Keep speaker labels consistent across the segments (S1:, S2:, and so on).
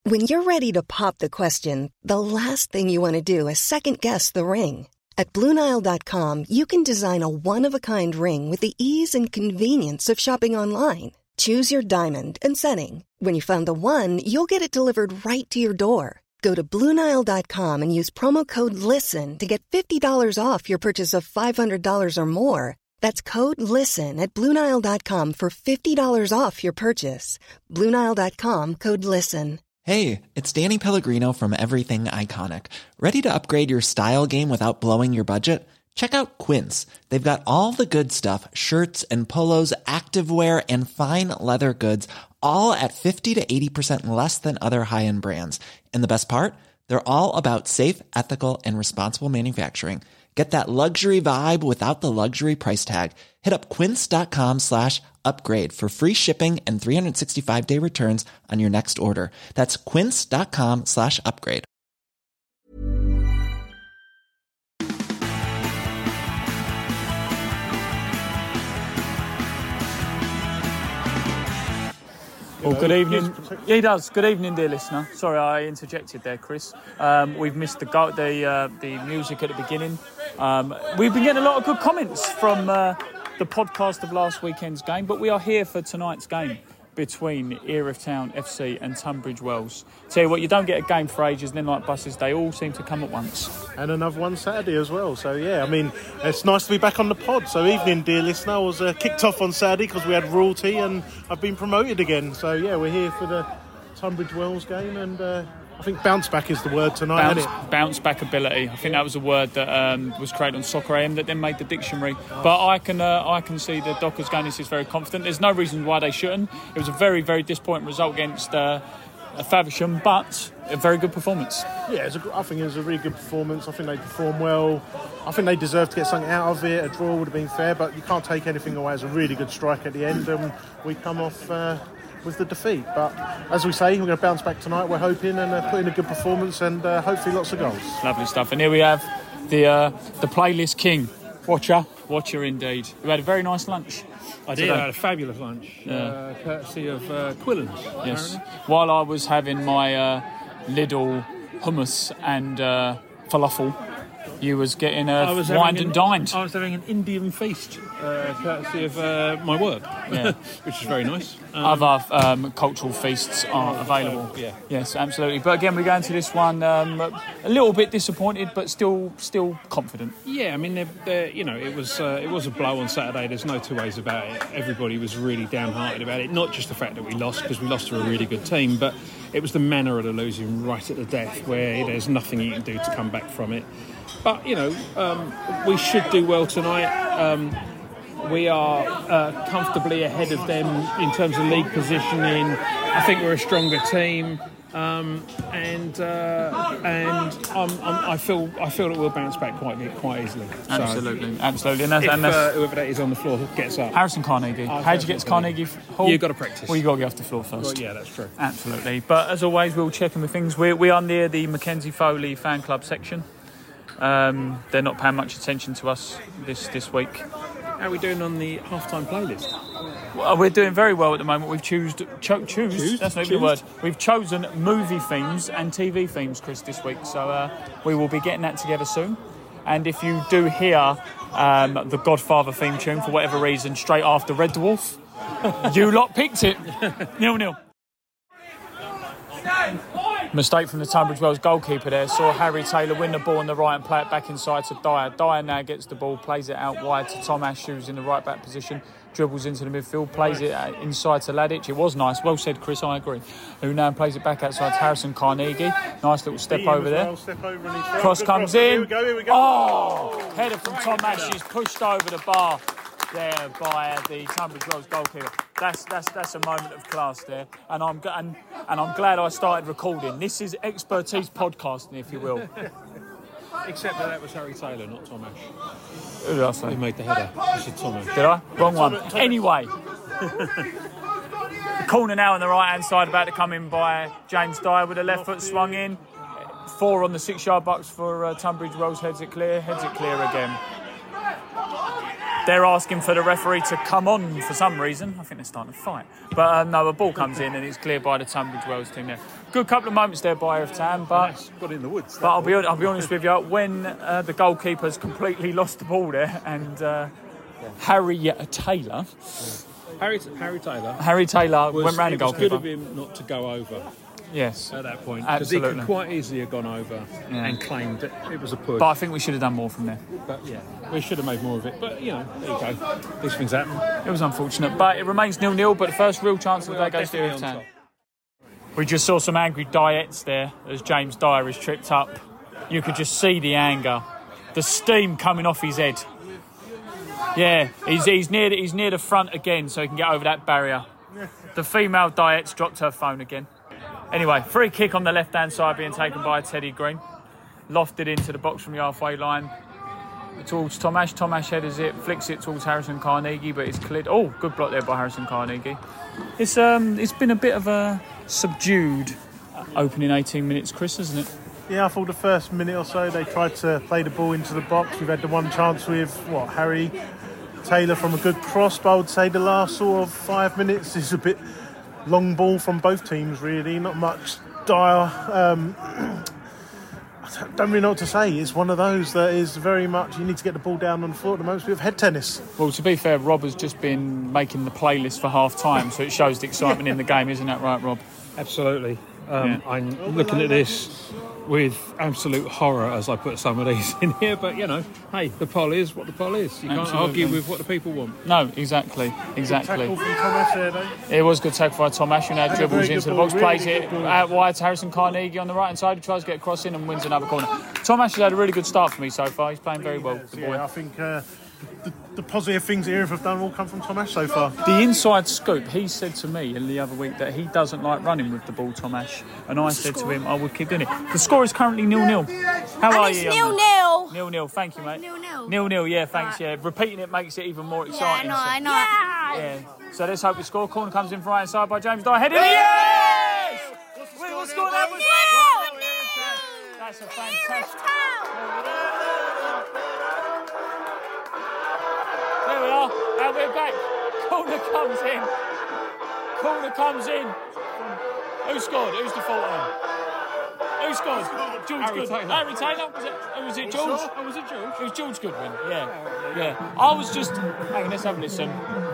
S1: When you're ready to pop the question, the last thing you want to do is second-guess the ring. At BlueNile.com, you can design a one-of-a-kind ring with the ease and convenience of shopping online. Choose your diamond and setting. When you find the one, you'll get it delivered right to your door. Go to BlueNile.com and use promo code LISTEN to get $50 off your purchase of $500 or more. That's code LISTEN at BlueNile.com for $50 off your purchase. BlueNile.com, code LISTEN.
S2: Hey, it's Danny Pellegrino from Everything Iconic. Ready to upgrade your style game without blowing your budget? Check out Quince. They've got all the good stuff, shirts and polos, activewear, and fine leather goods, all at 50 to 80% less than other high-end brands. And the best part? They're all about safe, ethical, and responsible manufacturing. Get that luxury vibe without the luxury price tag. Hit up quince.com/upgrade for free shipping and 365-day returns on your next order. That's quince.com/upgrade.
S3: Well, good evening. Yeah, he does. Good evening, dear listener. Sorry, I interjected there, Chris. We've missed the music at the beginning. We've been getting a lot of good comments from the podcast of last weekend's game, but we are here for tonight's game between Erith Town FC and Tunbridge Wells. Tell you what, you don't get a game for ages, and then like buses, they all seem to come at once.
S4: And another one Saturday as well. So, yeah, I mean, it's nice to be back on the pod. So, evening, dear listener. I was kicked off on Saturday because we had royalty and I've been promoted again. So, yeah, we're here for the Tunbridge Wells game and I think bounce back is the word tonight, isn't it?
S3: Bounce back ability. I think that was a word that was created on Soccer AM that then made the dictionary. But I can see the Dockers going this is very confident. There's no reason why they shouldn't. It was a very, very disappointing result against Faversham, but a very good performance.
S4: Yeah, I think it was a really good performance. I think they performed well. I think they deserved to get something out of it. A draw would have been fair, but you can't take anything away. It's a really good strike at the end, and we come off with the defeat. But as we say, we're going to bounce back tonight. We're hoping and put in a good performance and hopefully lots of goals.
S3: Lovely stuff. And here we have the playlist king, Watcher indeed. We had a very nice lunch.
S5: I did. I had a fabulous lunch, courtesy of Quillen's.
S3: Yes.
S5: Apparently.
S3: While I was having my Lidl hummus and falafel, you was getting wined and dined.
S5: I was having an Indian feast, courtesy of my work, which is very nice.
S3: Other cultural feasts are available.
S5: Yeah.
S3: Yes, absolutely. But again, we go into this one a little bit disappointed, but still confident.
S5: Yeah, I mean, it was a blow on Saturday. There's no two ways about it. Everybody was really downhearted about it. Not just the fact that we lost, because we lost to a really good team, but it was the manner of the losing right at the death, where there's nothing you can do to come back from it. But, we should do well tonight. We are comfortably ahead of them in terms of league positioning. I think we're a stronger team. I feel that we'll bounce back quite easily.
S3: Absolutely. And
S5: whoever that is on the floor gets up.
S3: Harrison Carnegie. How'd you get to Carnegie Hall?
S5: You've got to practice.
S3: Well, you've got to get off the floor first.
S5: Well, yeah, that's true.
S3: Absolutely. But as always, we'll check in with things. We are near the Mackenzie Foley fan club section. They're not paying much attention to us this week.
S5: How are we doing on the half-time playlist?
S3: Well, we're doing very well at the moment. We've choose. That's not even the word. We've chosen movie themes and TV themes, Chris, this week. So we will be getting that together soon. And if you do hear the Godfather theme tune for whatever reason straight after Red Dwarf, you lot picked it. 0-0. Mistake from the Tunbridge Wells goalkeeper there. Saw Harry Taylor win the ball on the right and play it back inside to Dyer. Dyer now gets the ball, plays it out wide to Tom Ash, who's in the right back position. Dribbles into the midfield, plays it inside to Ladic. It was nice. Well said, Chris, I agree. Who now plays it back outside to Harrison Carnegie. Nice little step over there. Cross comes in.
S4: Here we go.
S3: Oh! Header from Tom Ash is pushed over the bar there by the Tunbridge Wells goalkeeper. That's a moment of class there, and I'm glad I started recording. This is expertise podcasting, if you will.
S5: Except that was Harry Taylor, not Tom Ash.
S3: Who did I say?
S5: Who made the header? This is Tom Ash.
S3: Did I? Wrong one. Anyway, the corner now on the right hand side, about to come in by James Dyer with a left foot swung in. 4 on the 6-yard box for Tunbridge Wells. Heads it clear again. They're asking for the referee to come on for some reason. I think they're starting to fight. But no, a ball comes in and it's cleared by the Tunbridge Wells team there. Good couple of moments there by Erith Town, but
S5: got in the woods.
S3: But I'll be honest with you, when the goalkeeper's completely lost the ball there and Harry Taylor went round the goalkeeper.
S5: It was good of him not to go over.
S3: Yes.
S5: At that point. Because he
S3: Absolutely.
S5: could quite easily have gone over and claimed that it was a push.
S3: But I think we should have done more from there.
S5: But yeah, we should have made more of it. But, you know, there you go. These things happen.
S3: It was unfortunate, but it remains 0-0, but the first real chance of the day goes to Erith Town. We just saw some angry Dyettes there as James Dyer is tripped up. You could just see the anger, the steam coming off his head. Yeah, he's near the front again so he can get over that barrier. The female Dyettes dropped her phone again. Anyway, free kick on the left-hand side being taken by Teddy Green. Lofted into the box from the halfway line. Towards Tomash. Tomash headers it, flicks it towards Harrison Carnegie, but it's cleared. Oh, good block there by Harrison Carnegie. It's been a bit of a subdued opening 18 minutes, Chris, hasn't it?
S4: Yeah, I thought the first minute or so they tried to play the ball into the box. We've had the one chance with, Harry Taylor from a good cross, but I would say the last sort of 5 minutes is a bit long ball from both teams, really. Not much Dyer. I don't really know what to say. It's one of those that is very much, you need to get the ball down on the floor at the moment. It's a bit of head tennis.
S3: Well, to be fair, Rob has just been making the playlist for half-time, so it shows the excitement in the game, isn't that right, Rob?
S5: Absolutely.
S3: Yeah.
S5: I'm looking at this with absolute horror as I put some of these in here, but you know, hey, the poll is what the poll is. You can't
S3: Absolutely.
S5: argue with what the people want.
S3: No, exactly.
S4: Tackle from Thomas there, though.
S3: It was good tackle by Tomash, who now dribbles into the box,
S4: really
S3: plays
S4: good
S3: it
S4: ball.
S3: out wide to Harrison Carnegie on the right-hand side, who tries to get a cross in and wins another corner. Tomash has had a really good start for me so far. He's playing very well, the boy.
S4: Yeah, I think the positive things Erith have done all come from Tomash so far.
S3: The inside scoop, he said to me the other week that he doesn't like running with the ball, Tomash, and I said to him I would keep doing it. The score is currently 0-0. How are you?
S6: 0-0.
S3: 0-0, thank you, mate.
S6: 0-0.
S3: 0-0, yeah, thanks, yeah. Repeating it makes it even more exciting.
S6: I know.
S3: Yeah. So let's hope we score. Corner comes in from right side by James Dyer. Heading. Yes! We'll score that one. That's a fantastic. There we are. And we're back. Corner comes in. Who scored? Who's the fault on? Who scored? George Goodwin. Harry Taylor? Was it George?
S5: Oh, was it George?
S3: It was George Goodwin, yeah. I was just... Hang on, let's have a listen.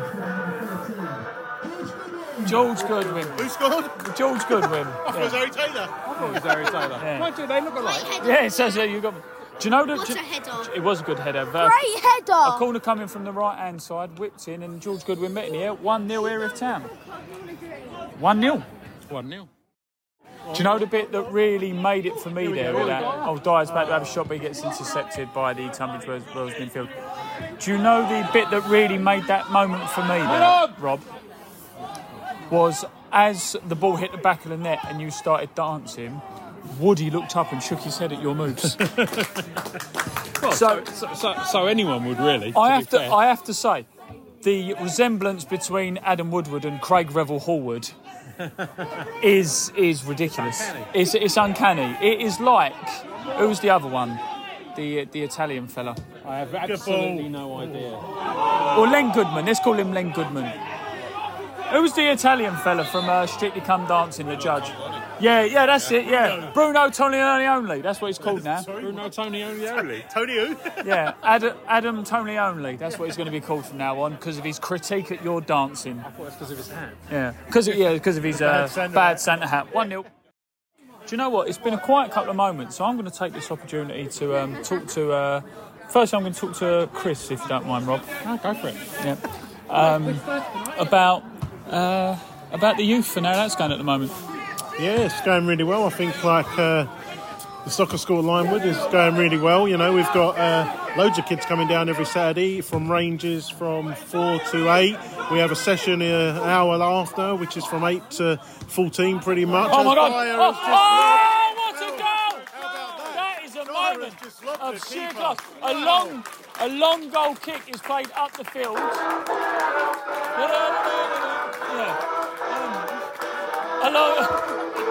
S3: George Goodwin.
S4: Who scored?
S3: George Goodwin.
S4: I thought it was Harry Taylor.
S5: I thought it was Harry Taylor.
S3: Yeah.
S5: Why do they look alike?
S3: Yeah, it says you got... Do you know that...
S6: What a header.
S3: It was a good header.
S6: Great header.
S3: A corner coming from the right-hand side, whipped in, and George Goodwin met in here. 1-0 Erith Town. 1-0.
S5: 1-0.
S3: Do you know the bit that really made it for me there? With that? Oh, Dyer's about to have a shot, but he gets intercepted by the Tunbridge Wells midfield. Do you know the bit that really made that moment for me there, Rob? Was as the ball hit the back of the net and you started dancing, Woody looked up and shook his head at your moves.
S5: Well, so anyone would really.
S3: I have to say, the resemblance between Adam Woodward and Craig Revel Hallward is ridiculous. It's uncanny. It is like, who's the other one? The Italian fella.
S5: I have absolutely no idea.
S3: Or Len Goodman. Let's call him Len Goodman. Who's the Italian fella from Strictly Come Dancing, the judge? Yeah, that's it, yeah. Bruno Tonioli, that's what he's called now.
S5: Bruno Tonioli.
S4: Tony who?
S3: Yeah, Adam Tonioli, that's what he's going to be called from now on because of his critique at your dancing.
S5: I thought it's because of his hat.
S3: Yeah, because of his bad Santa hat. 1-0. Do you know what? It's been a quiet couple of moments, so I'm going to take this opportunity to talk to... first, I'm going to talk to Chris, if you don't mind, Rob.
S5: Oh, go for it.
S3: Yeah. About the youth and how that's going at the moment.
S4: Yeah, it's going really well. I think the soccer school at Limewood is going really well. You know, we've got loads of kids coming down every Saturday from ranges from 4 to 8. We have a session an hour after, which is from 8 to 14 pretty much.
S3: Oh my God!
S4: What
S3: a goal! That is a moment of sheer class. A long goal kick is played up the field.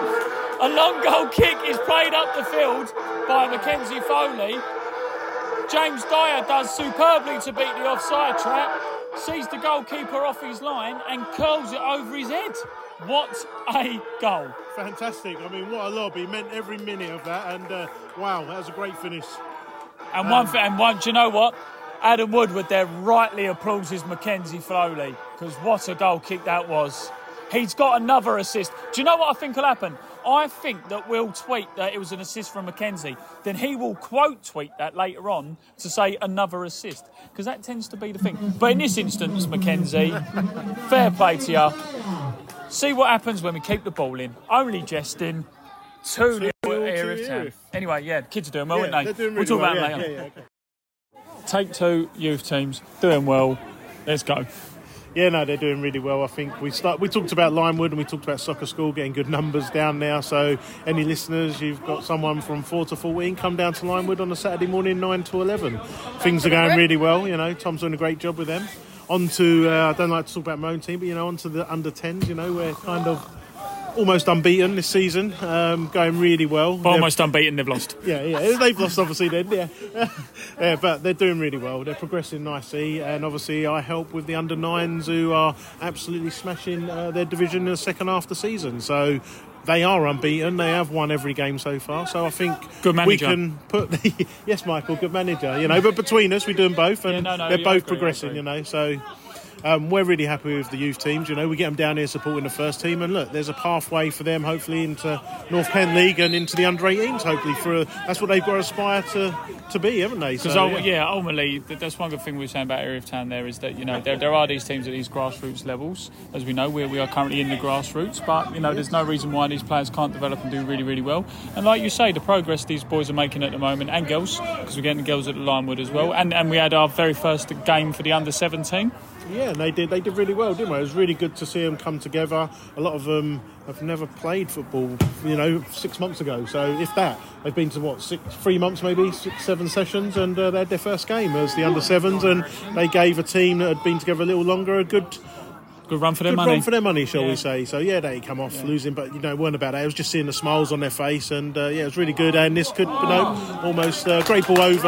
S3: A long goal kick is played up the field by Mackenzie Foley. James Dyer does superbly to beat the offside trap, sees the goalkeeper off his line and curls it over his head. What a goal.
S4: Fantastic. I mean, what a lob. He meant every minute of that, and wow, that was a great finish.
S3: And do you know what? Adam Woodward there rightly applauds his Mackenzie Foley, because what a goal kick that was. He's got another assist. Do you know what I think will happen? I think that we'll tweet that it was an assist from Mackenzie. Then he will quote tweet that later on to say another assist, because that tends to be the thing. But in this instance, Mackenzie, fair play to you. See what happens when we keep the ball in. Only jesting. 2-0 Erith Town. Anyway, the kids are doing well, aren't they?
S4: They're doing really
S3: we'll talk
S4: well,
S3: about them later.
S4: okay.
S3: Take 2 youth teams, doing well. Let's go.
S4: Yeah, no, they're doing really well. I think we talked about Limewood and we talked about Soccer School getting good numbers down now. So any listeners, you've got someone from 4 to 14, come down to Limewood on a Saturday morning, 9 to 11. Things are going really well. You know, Tom's doing a great job with them. On to, I don't like to talk about my own team, but, on to the under-10s. We're kind of almost unbeaten this season, going really well.
S3: But almost unbeaten, they've lost.
S4: Yeah, they've lost obviously then, yeah, but they're doing really well. They're progressing nicely, and obviously I help with the under-9s who are absolutely smashing their division in the second half of the season. So they are unbeaten. They have won every game so far. So I think we can put yes, Michael, good manager. But between us, we do them both, and they're both progressing. So. We're really happy with the youth teams. We get them down here supporting the first team, and look, there's a pathway for them hopefully into North Kent League and into the under-18s. Hopefully, that's what they've got to aspire to be, haven't they?
S3: Because ultimately, that's one good thing we were saying about Erith Town there is that there are these teams at these grassroots levels. As we know, we are currently in the grassroots, but there's no reason why these players can't develop and do really, really well. And like you say, the progress these boys are making at the moment, and girls, because we're getting the girls at the Limewood as well. And we had our very first game for the under-17.
S4: Yeah, and they did really well, didn't they? It was really good to see them come together. A lot of them have never played football, 6 months ago. So if that, they've been to 3 months maybe, 6-7 sessions, and they had their first game as the under-7s, and they gave a team that had been together a little longer a good
S3: run for their money.
S4: Shall we say. So, they come off losing, but, it weren't about that. It was just seeing the smiles on their face, and, it was really good. And this could, almost great ball over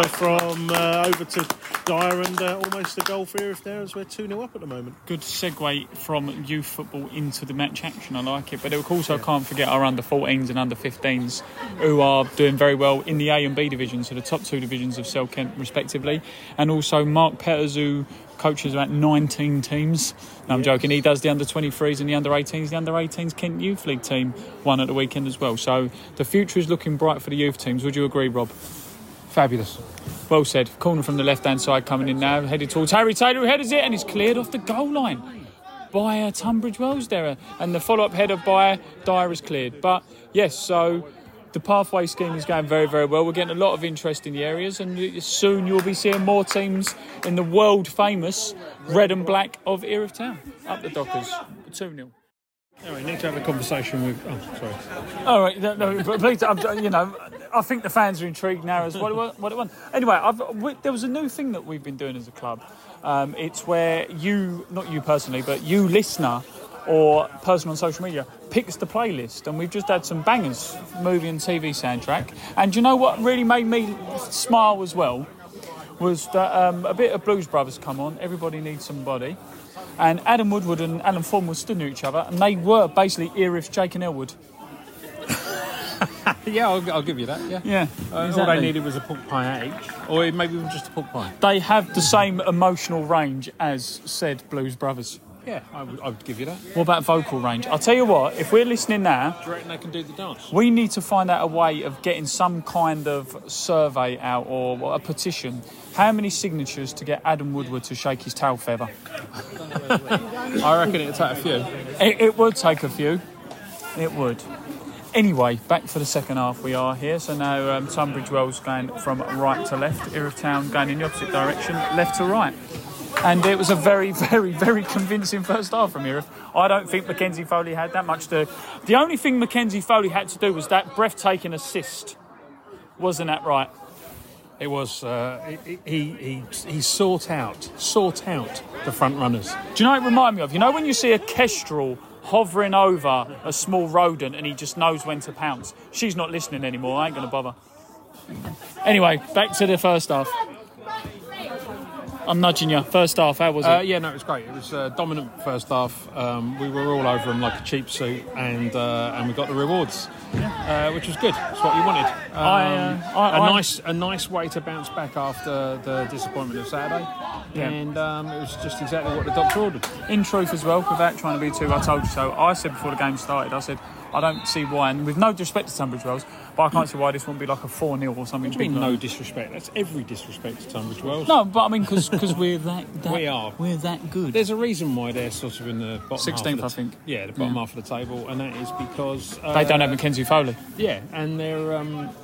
S4: to Dyer, and almost a goal for Erith there as we're 2-0 up at the moment.
S3: Good segue from youth football into the match action. I like it. But also can't forget our under-14s and under-15s who are doing very well in the A and B divisions, so the top 2 divisions of Sel Kent respectively. And also Mark Petters, who coaches about 19 teams. No, I'm joking. He does the under-23s and the under-18s. The under-18s Kent Youth League team won at the weekend as well. So the future is looking bright for the youth teams. Would you agree, Rob?
S5: Fabulous.
S3: Well said. Corner from the left-hand side coming in now, headed towards Harry Taylor, who headers it, and he's cleared off the goal line by Tunbridge Wells there. And the follow-up header by Dyer is cleared. But, yes, so the pathway scheme is going very, very well. We're getting a lot of interest in the areas, and soon you'll be seeing more teams in the world-famous red and black of Erith Town. Up the Dockers, 2-0.
S5: Anyway, need to have a conversation with... Oh, sorry.
S3: All right, but please, I think the fans are intrigued now as well. What it won. Anyway, there was a new thing that we've been doing as a club. It's where you, not you personally, but you listener or person on social media picks the playlist, and we've just had some bangers, movie and TV soundtrack. And do you know what really made me smile as well? Was that a bit of Blues Brothers come on, Everybody Needs Somebody, and Adam Woodward and Alan Thornwood stood near each other, and they were basically Erith, Jake and Elwood.
S5: Yeah, I'll give you that, yeah.
S3: Exactly.
S5: All they needed was a pork pie each, or maybe even just a pork pie.
S3: They have the same emotional range as said Blues Brothers.
S5: Yeah, I would give you that.
S3: What about vocal range? I'll tell you what, if we're listening now...
S5: Do you reckon they can do the dance?
S3: We need to find out a way of getting some kind of survey out or a petition. How many signatures to get Adam Woodward to shake his tail feather?
S5: I reckon it would take a few.
S3: It would take a few. It would. Anyway, back for the second half we are here. So now Tunbridge Wells going from right to left. Erith Town going in the opposite direction, left to right. And it was a very, very, very convincing first half from Erith. I don't think Mackenzie Foley had that much to... The only thing Mackenzie Foley had to do was that breathtaking assist. Wasn't that right?
S5: It was... He sought out the front runners.
S3: Do you know what it reminded me of? You know when you see a kestrel hovering over a small rodent and he just knows when to pounce? She's not listening anymore. I ain't going to bother. Anyway, back to the first half. I'm nudging you. First half, how was it?
S5: Yeah, no, it was great. It was dominant first half. We were all over them like a cheap suit, and we got the rewards, which was good. That's what you wanted. A nice way to bounce back after the disappointment of Saturday. Yeah. And it was just exactly what the doctor ordered.
S3: In truth as well, without trying to be too, I told you so. I said before the game started, I said, I don't see why, and with no disrespect to Tunbridge Wells, but I can't see why this wouldn't be like a 4-0 or something.
S5: What do you mean no disrespect? That's every disrespect to Tunbridge Wells.
S3: No, but I mean, because we're that we're that good.
S5: There's a reason why they're sort of in the bottom
S3: 16th,
S5: half
S3: I think.
S5: Yeah, the bottom half of the table, and that is because...
S3: they don't have Mackenzie Foley.
S5: Yeah, and they're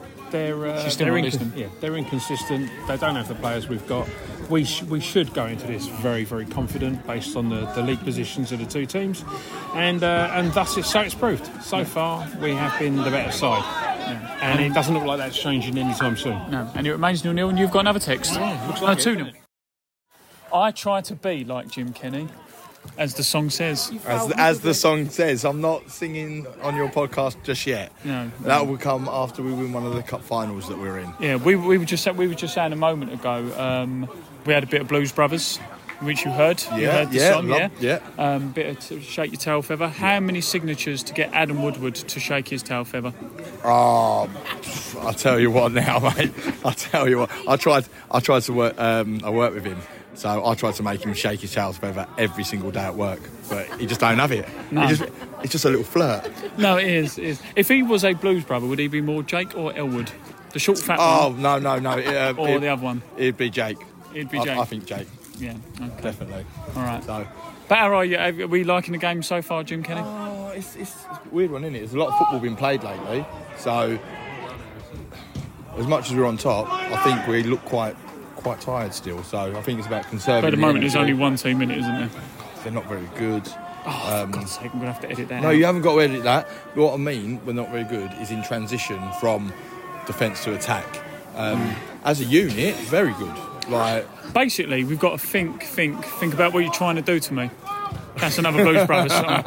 S5: inconsistent. They don't have the players we've got. We should go into this very, very confident based on the league positions of the two teams, and thus it's proved. So far, we have been the better side, and it doesn't look like that's changing anytime soon.
S3: No, and it remains 0-0, and you've got another text.
S5: Yeah, looks like
S3: 2-0. I try to be like Jim Kenny, as the song says.
S6: As the song says, I'm not singing on your podcast just yet.
S3: No.
S6: That will come after we win one of the cup finals that we're in.
S3: Yeah, we were just saying a moment ago. We had a bit of Blues Brothers, which you heard. You heard the song, bit of Shake Your Tail Feather. How many signatures to get Adam Woodward to shake his tail feather?
S6: Oh, I'll tell you what now, mate. I'll tell you what. I tried to work. I work with him, so I tried to make him shake his tail feather every single day at work, but he just don't have it.
S3: No.
S6: It's just a little flirt.
S3: No, it is. If he was a Blues brother, would he be more Jake or Elwood? The short, fat one?
S6: Oh, no.
S3: Or the other one?
S6: It'd be Jake.
S3: It'd be Jake.
S6: I think Jake.
S3: Yeah, okay.
S6: Definitely.
S3: All right.
S6: So,
S3: but how are you? Are we liking the game so far, Jim Kenny?
S6: Oh, it's a weird one, isn't it? There's a lot of football being played lately. So, as much as we're on top, I think we look quite tired still. So, I think it's about conserving.
S3: But at the moment, there's only 1 team in it, isn't there?
S6: They're not very good.
S3: Oh, for God's sake, I'm going to have to edit that
S6: No,
S3: out.
S6: you haven't got to edit that. What I mean, we're not very good, is in transition from defence to attack. As a unit, very good.
S3: Basically, we've got to think about what you're trying to do to me. That's another Blues Brothers song.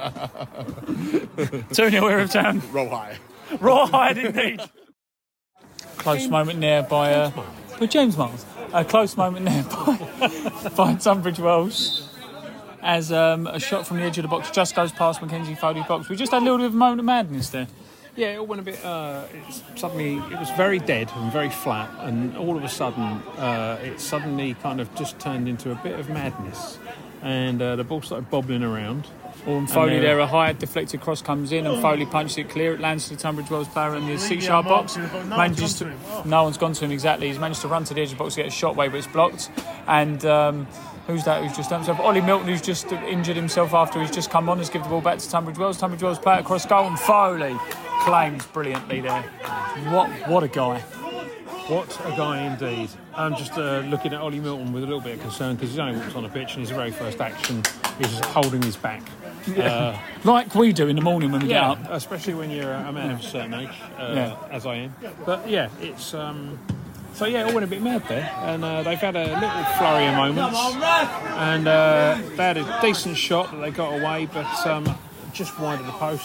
S3: 2-0 Weir of Town. Rawhide indeed. Close moment there by James Miles. A close moment there by Tunbridge Wells. As a shot from the edge of the box just goes past Mackenzie Foley's box. We just had a little bit of a moment of madness there.
S5: Yeah, it went a bit. Suddenly, it was very dead and very flat, and all of a sudden, it suddenly kind of just turned into a bit of madness, and the ball started bobbling around.
S3: And Foley there, a high deflected cross comes in, and Foley punches it clear. It lands to the Tunbridge Wells player in the 6-yard box. No one's gone to him exactly. He's managed to run to the edge of the box to get a shot away, but it's blocked. And who's that? Who's just done himself? Ollie Milton, who's just injured himself after he's just come on, has given the ball back to Tunbridge Wells. Tunbridge Wells player across goal, and Foley claims brilliantly there. What a guy.
S5: What a guy indeed. I'm just looking at Ollie Milton with a little bit of concern because he's only walked on the pitch and his very first action is holding his back.
S3: Like we do in the morning when we get up.
S5: Especially when you're a man of a certain age, as I am. But yeah, it's... So yeah, it went a bit mad there, and they've had a little flurry of moments, and they had a decent shot that they got away, but just wide of the post.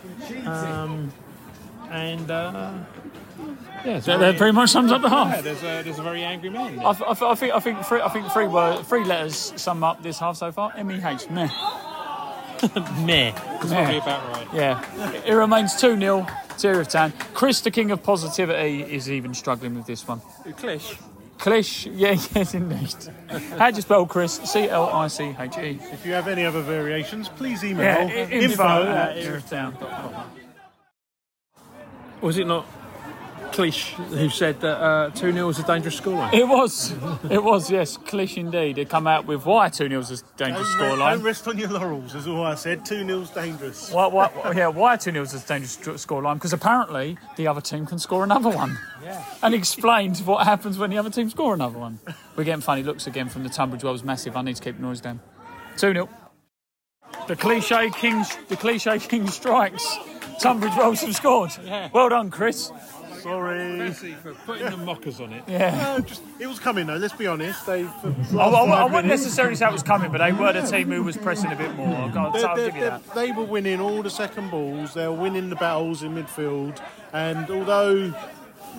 S3: That pretty much sums up the half.
S5: Yeah, there's a very angry man there.
S3: I think three letters sum up this half so far. MEH, meh.
S5: Meh. That's probably about right.
S3: Yeah. It remains 2-0. Weir of Town. Chris, the king of positivity, is even struggling with this one. Clish, yes indeed. How do you spell Chris? C-L-I-C-H-E.
S4: If you have any other variations, please email
S3: info@weiroftown.com.
S5: Was it not Clish who said that 2-0 was a dangerous scoreline?
S3: It was, yes, Clish indeed. It come out with why 2-0 is a dangerous scoreline.
S4: Don't rest on your laurels, is all I said. 2-0's dangerous.
S3: Why 2-0 is a dangerous scoreline? Because apparently the other team can score another one. Yeah. And explained what happens when the other team score another one. We're getting funny looks again from the Tunbridge Wells massive. I need to keep the noise down. 2-0. The cliche king strikes. Tunbridge Wells have scored. Yeah. Well done, Chris.
S4: Sorry.
S5: For putting the mockers on it.
S3: Yeah.
S4: It was coming though, let's be honest. I
S3: wouldn't necessarily say it was coming, but they were the team who was pressing a bit more. I'll give you that.
S4: They were winning all the second balls, they were winning the battles in midfield, and although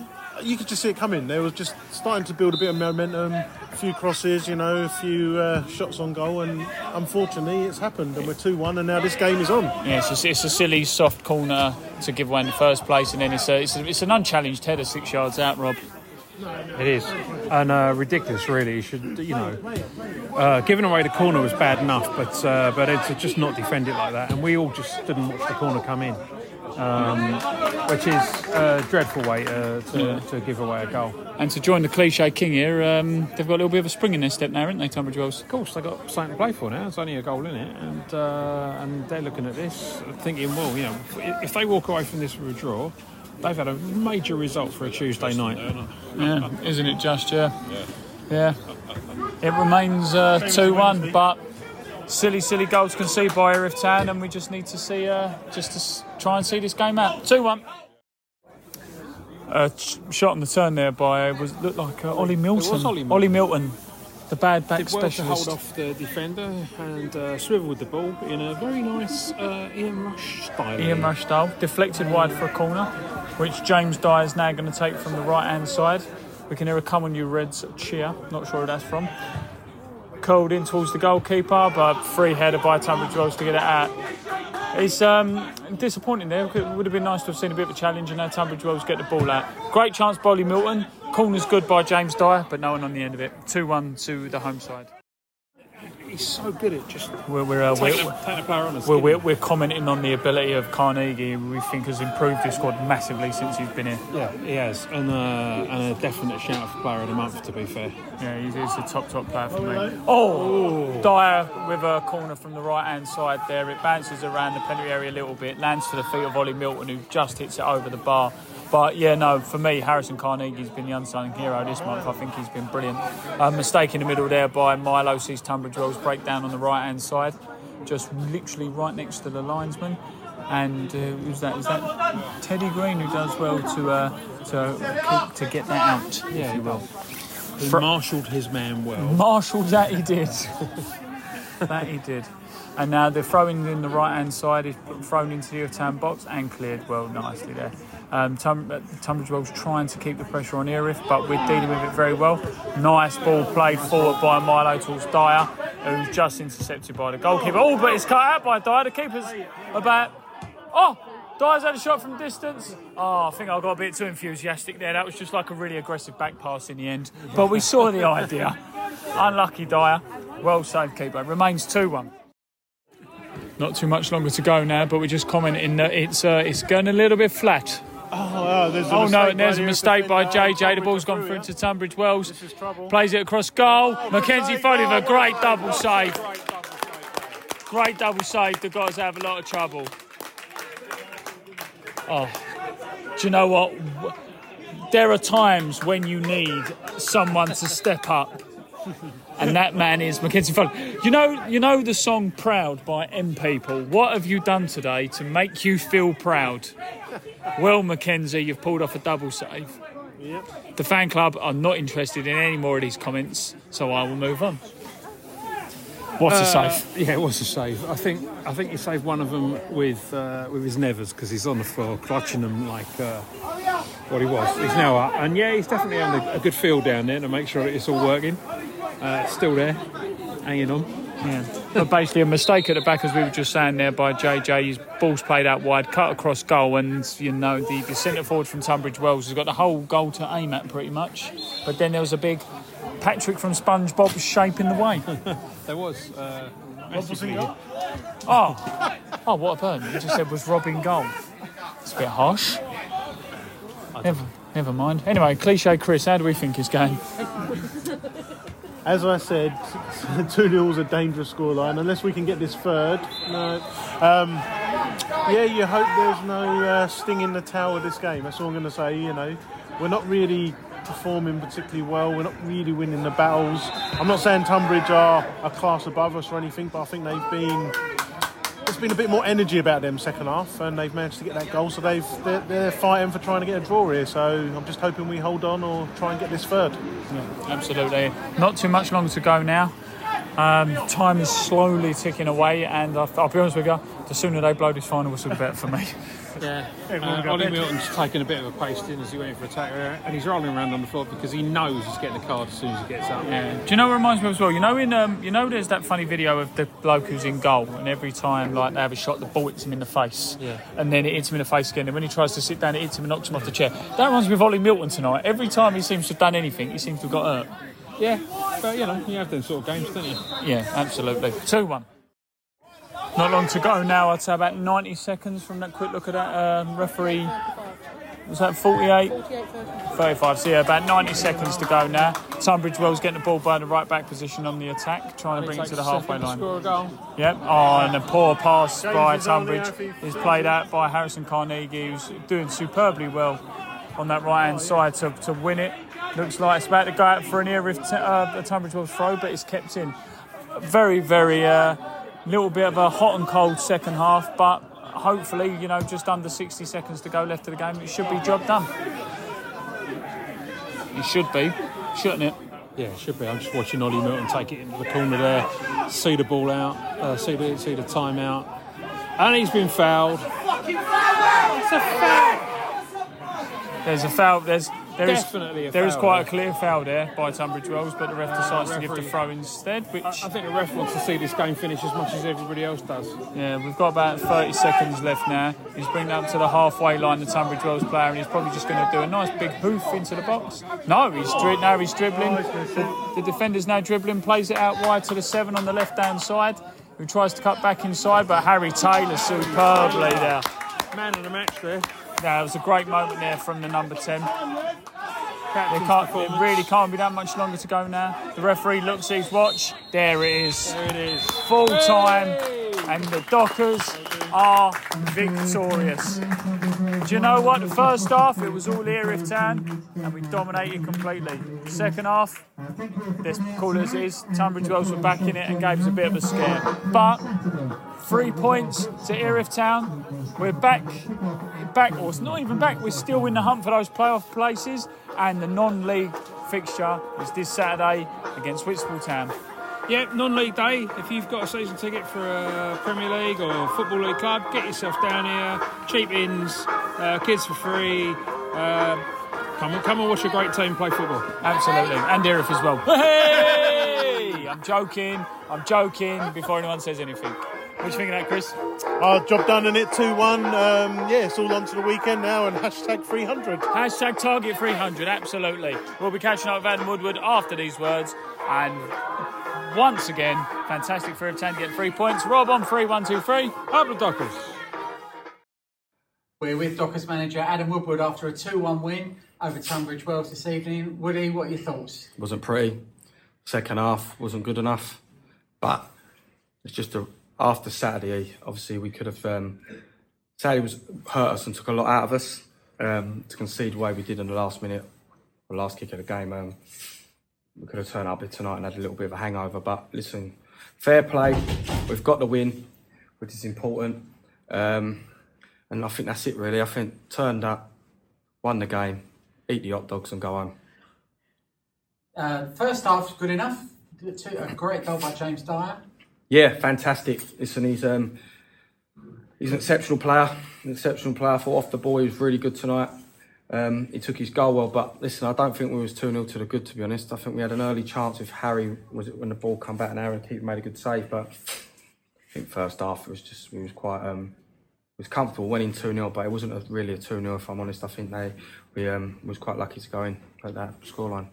S4: you could just see it coming. They were just starting to build a bit of momentum, a few crosses, a few shots on goal, and unfortunately it's happened, and we're 2-1, and now this game is on.
S3: Yeah, it's a silly soft corner to give away in the first place, and then it's an unchallenged header 6 yards out, Rob.
S5: It is, and ridiculous, really. You should, giving away the corner was bad enough, but to just not defend it like that, and we all just didn't watch the corner come in, which is a dreadful way to give away a goal.
S3: And to join the cliche king here, they've got a little bit of a spring in their step now, haven't they, Tunbridge Wells?
S5: Of course, they've got something to play for now. There's only a goal in it, and they're looking at this, thinking, well, if they walk away from this with a draw, they've had a major result for a Tuesday night.
S3: Yeah, isn't it just, yeah. It remains 2-1, but silly goals conceded by Erith Town, and we just need to see, try and see this game out. 2-1. Shot on the turn there looked like Ollie Milton.
S5: It was
S3: Ollie Milton, the bad back
S5: did well
S3: specialist.
S5: To hold off the defender and swiveled the ball in a very nice Ian Rush style.
S3: Deflected wide for a corner, which James Dyer is now going to take from the right-hand side. We can hear a "Come on you Reds" cheer. Not sure who that's from. Curled in towards the goalkeeper, but free header by Tunbridge Wells to get it out. It's disappointing there. It would have been nice to have seen a bit of a challenge, and now Tunbridge Wells get the ball out. Great chance by Ollie Milton. Corner's good by James Dyer, but no one on the end of it. 2-1 to the home side.
S5: He's so good at just
S3: We're commenting on the ability of Carnegie, who we think has improved his squad massively since he's been here.
S5: Yeah, he has, and a definite shout for Player of the Month, to be fair.
S3: Yeah, he's a top player for me. Dyer with a corner from the right-hand side there. It bounces around the penalty area a little bit, lands to the feet of Ollie Milton, who just hits it over the bar. But yeah, no, for me, Harrison Carnegie's been the unsung hero this month. I think he's been brilliant. A mistake in the middle there by Milo sees Tunbridge Wells break down on the right-hand side, just literally right next to the linesman. And who's that? Is that Teddy Green, who does well to get that out?
S5: Yeah,
S3: if you will.
S5: He marshalled his man well.
S3: Marshalled that he did. That he did. And now they're throwing in the right-hand side, is thrown into the Erith Town box and cleared well nicely there. Tunbridge Wells trying to keep the pressure on Erith, but we're dealing with it very well. Nice ball played forward by Milo towards Dyer, who's just intercepted by the goalkeeper. Oh, but it's cut out by Dyer. The keeper's about... Oh, Dyer's had a shot from distance. Oh, I think I got a bit too enthusiastic there. That was just like a really aggressive back pass in the end. But we saw the idea. Unlucky Dyer. Well saved, keeper. It remains 2-1. Not too much longer to go now, but we're just commenting that it's going a little bit flat. There's a mistake by JJ. The ball's gone through to Tunbridge Wells. Plays it across goal. Mackenzie Foley with a great double save. Great double save that got us out of a lot of trouble. Oh, do you know what? There are times when you need someone to step up. And that man is Mackenzie Foley. You know the song Proud by M People. What have you done today to make you feel proud? Well, Mackenzie, you've pulled off a double save. Yep. The fan club are not interested in any more of these comments, so I will move on. What a save.
S5: Yeah, it was a save. I think he saved one of them with his nevers, because he's on the floor clutching them like what he was. He's now up, and yeah, he's definitely on a good feel down there to make sure that it's all working. It's still there, hanging on.
S3: Yeah, but basically a mistake at the back, as we were just saying there, by JJ. His ball's played out wide, cut across goal, and the centre forward from Tunbridge Wells has got the whole goal to aim at pretty much. But then there was a big Patrick from SpongeBob shaping the way.
S5: There was.
S3: Oh, what a burn! You just said was robbing goal. It's a bit harsh. Never mind. Anyway, cliche Chris, how do we think it's going?
S4: As I said, 2-0 is a dangerous scoreline unless we can get this third. No. You hope there's no sting in the tail of this game. That's all I'm going to say. We're not really performing particularly well. We're not really winning the battles. I'm not saying Tunbridge are a class above us or anything, but I think there's been a bit more energy about them second half, and they've managed to get that goal. So they're fighting for trying to get a draw here. So I'm just hoping we hold on or try and get this third.
S3: Yeah, absolutely. Not too much longer to go now. Time is slowly ticking away, and I'll be honest with you, the sooner they blow this final whistle, the better for me.
S5: Yeah,
S3: Everyone got
S5: Ollie
S3: bed.
S5: Milton's taken a bit of a pasting as he went for a tackle, and he's rolling around on the floor because he knows he's getting a card as soon as he gets up.
S3: Yeah. Do you know what reminds me of as well? You know, there's that funny video of the bloke who's in goal, and every time like they have a shot, the ball hits him in the face, and then it hits him in the face again. And when he tries to sit down, it hits him and knocks him off the chair. That reminds me of Ollie Milton tonight. Every time he seems to have done anything, he seems to have got hurt.
S5: Yeah, but you have them sort of games, don't you?
S3: Yeah, absolutely. 2-1. Not long to go now. I'd say about 90 seconds from that quick look at that referee. Was that 48? 35. So yeah, about 90 seconds to go now. Tunbridge Wells getting the ball by the right back position on the attack, trying to bring it to the halfway line.
S5: Score a goal.
S3: Yep. Oh, and a poor pass by Tunbridge is played out by Harrison Carnegie, who's doing superbly well on that right-hand side to win it. Looks like it's about to go out for an ear if Tunbridge Wells throw, but it's kept in. Very, very little bit of a hot and cold second half, but hopefully, just under 60 seconds to go left of the game, it should be job done. It should be, shouldn't it?
S5: Yeah, it should be. I'm just watching Ollie Milton take it into the corner there, see the ball out, see the time out, and he's been fouled. It's a foul.
S3: There's a foul. There is quite a clear foul there by Tunbridge Wells, but the ref decides to give the throw instead. Which
S5: I think the ref wants to see this game finish as much as everybody else does.
S3: Yeah, we've got about 30 seconds left now. He's bringing it up to the halfway line, the Tunbridge Wells player, and he's probably just going to do a nice big hoof into the box. No, he's dribbling. The defender's now dribbling, plays it out wide to the 7 on the left-hand side, who tries to cut back inside, but Harry Taylor superbly there.
S5: Man of the match there.
S3: Yeah, it was a great moment there from the number 10. It really can't be that much longer to go now. The referee looks at his watch. There it is.
S5: There it is.
S3: Full time, and the Dockers are victorious. Do you know what? The first half, it was all Erith Town, and we dominated completely. Second half, let's call it as it is, Tunbridge Wells were back in it and gave us a bit of a scare. But 3 points to Erith Town. We're back, or it's not even back, we're still in the hunt for those playoff places, and the non-league fixture is this Saturday against Whitstable Town.
S5: Yeah, non-league day. If you've got a season ticket for a Premier League or Football League club, get yourself down here. Cheap ins, kids for free. Come and watch a great team play football.
S3: Absolutely, and Erith as well. Hey! I'm joking before anyone says anything. What do you think of that, Chris?
S4: Job done and it 2-1. It's all on to the weekend now and hashtag 300.
S3: Hashtag target 300, absolutely. We'll be catching up with Adam Woodward after these words. And once again, fantastic for Erith Town to get 3 points. Rob on 3, 1, 2, 3.
S5: Up the Dockers.
S7: We're with Dockers manager Adam Woodward after a 2-1 win over Tunbridge Wells this evening. Woody, what are your thoughts?
S8: Wasn't pretty. Second half wasn't good enough. But it's just after Saturday, obviously we could have... Saturday hurt us and took a lot out of us. To concede the way we did in the last minute, the last kick of the game, we could have turned up tonight and had a little bit of a hangover. But listen, fair play. We've got the win, which is important. And I think that's it, really. I think turned up, won the game, eat the hot dogs and go home.
S7: First half, good enough. A great goal by James Dyer.
S8: Yeah, fantastic. Listen, he's an exceptional player. I thought off the ball he was really good tonight. He took his goal well, but listen, I don't think we was 2-0 to the good, to be honest. I think we had an early chance if Harry when the ball come back and Aaron Keeper made a good save, but I think first half we was quite was comfortable winning 2-0, but it wasn't really a 2-0 if I'm honest. I think we was quite lucky to go in at that scoreline.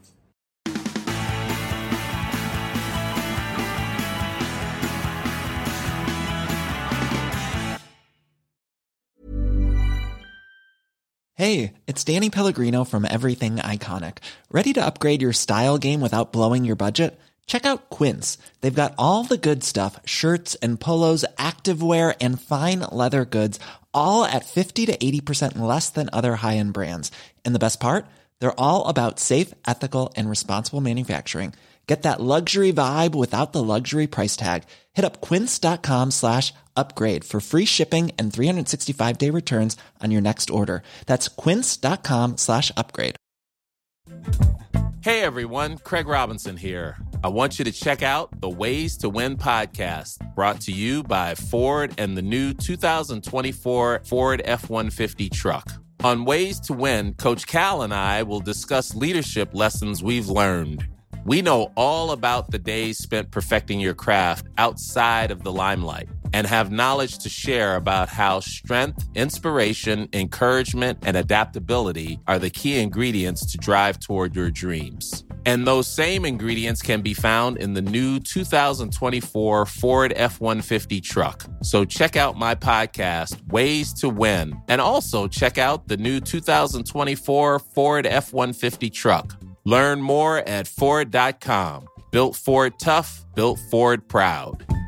S2: Hey, it's Danny Pellegrino from Everything Iconic. Ready to upgrade your style game without blowing your budget? Check out Quince. They've got all the good stuff, shirts and polos, activewear, and fine leather goods, all at 50 to 80% less than other high-end brands. And the best part? They're all about safe, ethical, and responsible manufacturing. Get that luxury vibe without the luxury price tag. Hit up quince.com/upgrade for free shipping and 365-day returns on your next order. That's quince.com/upgrade.
S9: Hey everyone, Craig Robinson here. I want you to check out the Ways to Win podcast, brought to you by Ford and the new 2024 Ford F-150 truck. On Ways to Win, Coach Cal and I will discuss leadership lessons we've learned. We know all about the days spent perfecting your craft outside of the limelight and have knowledge to share about how strength, inspiration, encouragement, and adaptability are the key ingredients to drive toward your dreams. And those same ingredients can be found in the new 2024 Ford F-150 truck. So check out my podcast, Ways to Win, and also check out the new 2024 Ford F-150 truck. Learn more at Ford.com. Built Ford tough, built Ford proud.